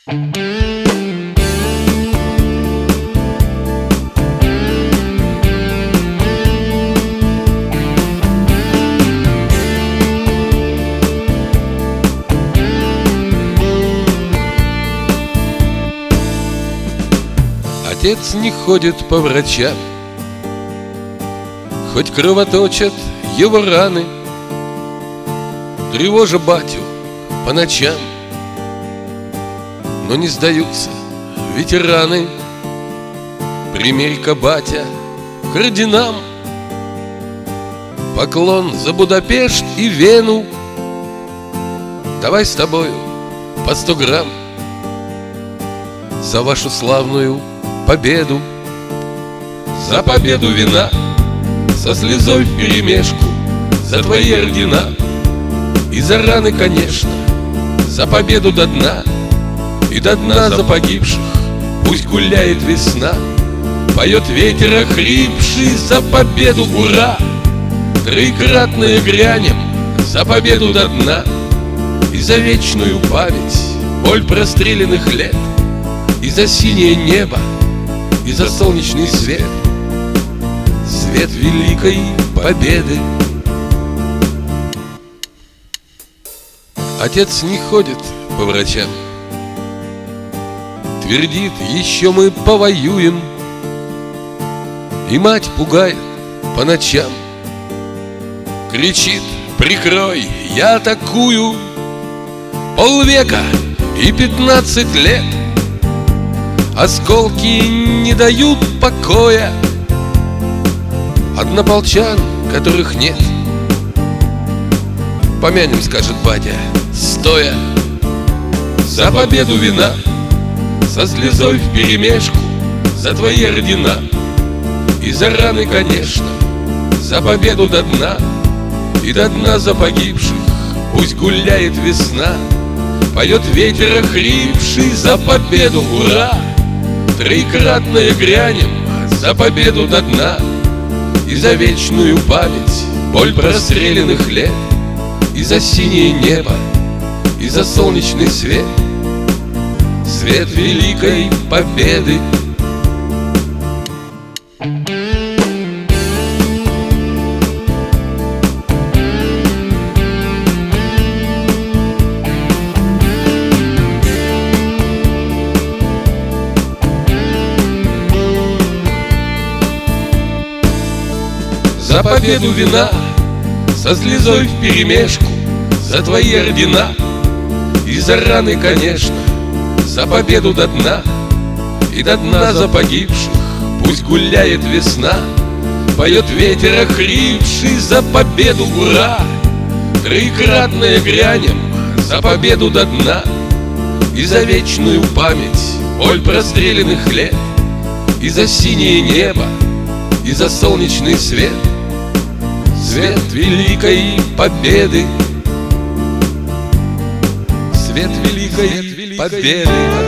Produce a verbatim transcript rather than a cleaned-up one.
Отец не ходит по врачам, хоть кровоточат его раны, тревожа батю по ночам. Но не сдаются ветераны. Примерь-ка, батя, к орденам, поклон за Будапешт и Вену. Давай с тобою по сто грамм за вашу славную победу. За победу вина со слезой вперемешку, за твои ордена и за раны, конечно, за победу до дна и до дна за погибших. Пусть гуляет весна, поет ветер охрипший, за победу ура! Троекратное грянем за победу до дна и за вечную память, боль простреленных лет, и за синее небо, и за солнечный свет, свет великой победы. Отец не ходит по врачам, твердит: еще мы повоюем. И мать пугает по ночам, кричит: прикрой, я атакую. Полвека и пятнадцать лет осколки не дают покоя. Однополчан, которых нет, помянем, скажет батя, стоя. За победу вина со слезой вперемешку, за твои ордена и за раны, конечно, за победу до дна и до дна за погибших. Пусть гуляет весна, поет ветер охрипший, за победу ура! Троекратное грянем за победу до дна и за вечную память, боль простреленных лет, и за синее небо, и за солнечный свет, свет великой победы. За победу вина со слезой вперемешку, за твои ордена и за раны, конечно, за победу до дна и до дна за погибших. Пусть гуляет весна, поет ветер охрипший, за победу ура! Троекратное грянем за победу до дна и за вечную память, боль простреленных лет, и за синее небо, и за солнечный свет, свет великой победы. Свет великой победы.